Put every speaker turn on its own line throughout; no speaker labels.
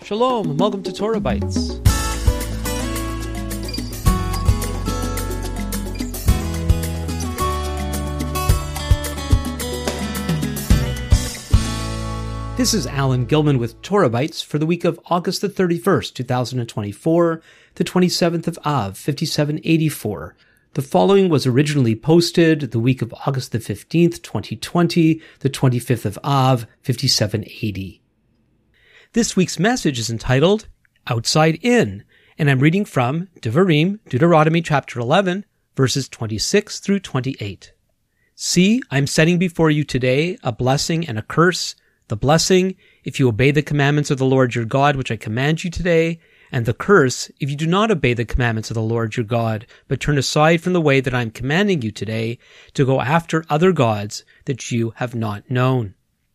Shalom, and welcome to Torah Bites. This is Alan Gilman with Torah Bites for the week of August the 31st, 2024, the 27th of Av, 5784. The following was originally posted the week of August the 15th, 2020, the 25th of Av, 5780. This week's message is entitled Outside In, and I'm reading from Devarim, Deuteronomy chapter 11, verses 26 through 28. See, I'm setting before you today a blessing and a curse. The blessing, if you obey the commandments of the Lord your God, which I command you today, and the curse, if you do not obey the commandments of the Lord your God, but turn aside from the way that I am commanding you today, to go after other gods that you have not known.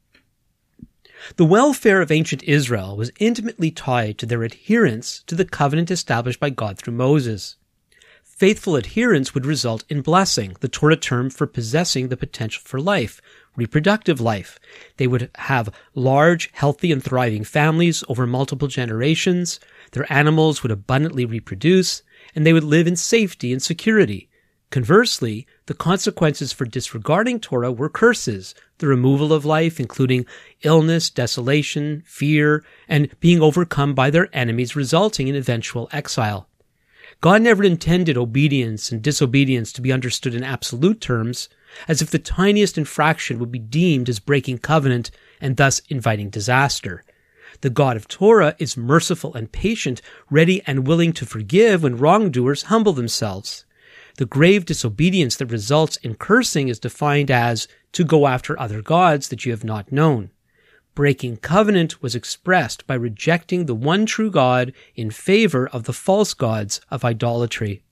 The welfare of ancient Israel was intimately tied to their adherence to the covenant established by God through Moses. Faithful adherence would result in blessing, the Torah term for possessing the potential for life, reproductive life. They would have large, healthy, and thriving families over multiple generations. Their animals would abundantly reproduce, and they would live in safety and security. Conversely, the consequences for disregarding Torah were curses, the removal of life, including illness, desolation, fear, and being overcome by their enemies, resulting in eventual exile. God never intended obedience and disobedience to be understood in absolute terms, as if the tiniest infraction would be deemed as breaking covenant and thus inviting disaster. The God of Torah is merciful and patient, ready and willing to forgive when wrongdoers humble themselves. The grave disobedience that results in cursing is defined as to go after other gods that you have not known. Breaking covenant was expressed by rejecting the one true God in favor of the false gods of idolatry.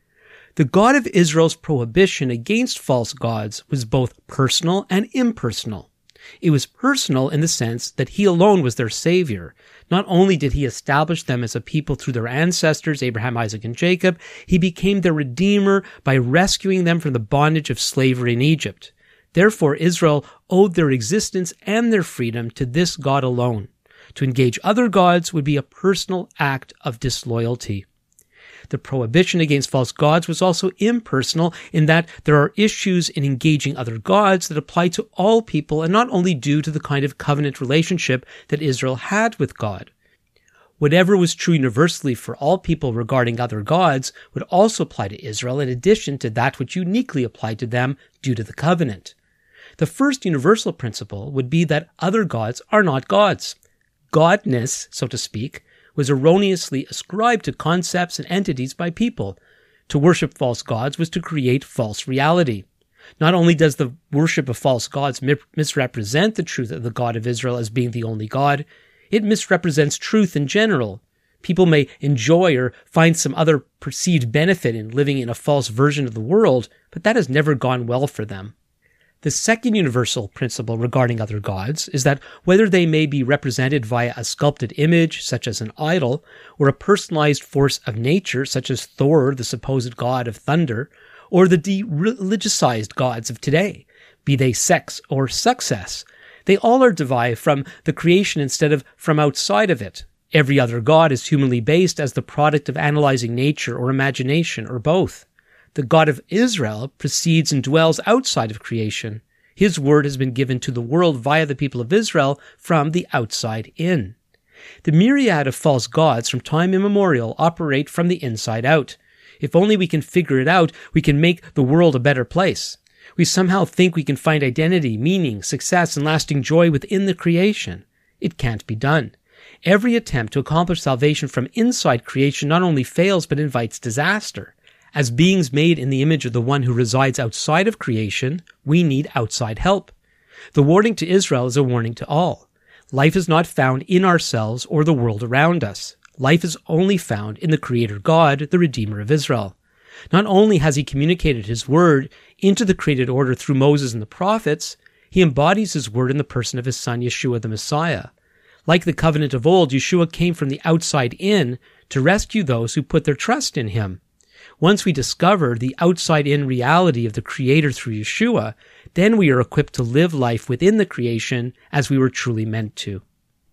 The God of Israel's prohibition against false gods was both personal and impersonal. It was personal in the sense that he alone was their savior. Not only did he establish them as a people through their ancestors, Abraham, Isaac, and Jacob, he became their redeemer by rescuing them from the bondage of slavery in Egypt. Therefore, Israel owed their existence and their freedom to this God alone. To engage other gods would be a personal act of disloyalty. The prohibition against false gods was also impersonal in that there are issues in engaging other gods that apply to all people and not only due to the kind of covenant relationship that Israel had with God. Whatever was true universally for all people regarding other gods would also apply to Israel in addition to that which uniquely applied to them due to the covenant. The first universal principle would be that other gods are not gods. Godness, so to speak, was erroneously ascribed to concepts and entities by people. To worship false gods was to create false reality. Not only does the worship of false gods misrepresent the truth of the God of Israel as being the only God, it misrepresents truth in general. People may enjoy or find some other perceived benefit in living in a false version of the world, but that has never gone well for them. The second universal principle regarding other gods is that whether they may be represented via a sculpted image, such as an idol, or a personalized force of nature, such as Thor, the supposed god of thunder, or the de-religiousized gods of today, be they sex or success, they all are derived from the creation instead of from outside of it. Every other god is humanly based as the product of analyzing nature or imagination, or both. The God of Israel proceeds and dwells outside of creation. His word has been given to the world via the people of Israel from the outside in. The myriad of false gods from time immemorial operate from the inside out. If only we can figure it out, we can make the world a better place. We somehow think we can find identity, meaning, success, and lasting joy within the creation. It can't be done. Every attempt to accomplish salvation from inside creation not only fails but invites disaster. As beings made in the image of the one who resides outside of creation, we need outside help. The warning to Israel is a warning to all. Life is not found in ourselves or the world around us. Life is only found in the Creator God, the Redeemer of Israel. Not only has he communicated his word into the created order through Moses and the prophets, he embodies his word in the person of his son, Yeshua the Messiah. Like the covenant of old, Yeshua came from the outside in to rescue those who put their trust in him. Once we discover the outside-in reality of the Creator through Yeshua, then we are equipped to live life within the creation as we were truly meant to.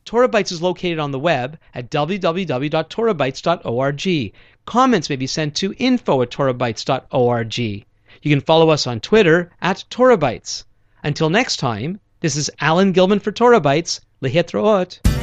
Torah Bytes is located on the web at www.torahbytes.org. Comments may be sent to info@torahbytes.org. You can follow us on Twitter at Torah Bytes. Until next time, this is Alan Gilman for Torah Bytes. Lehitraot.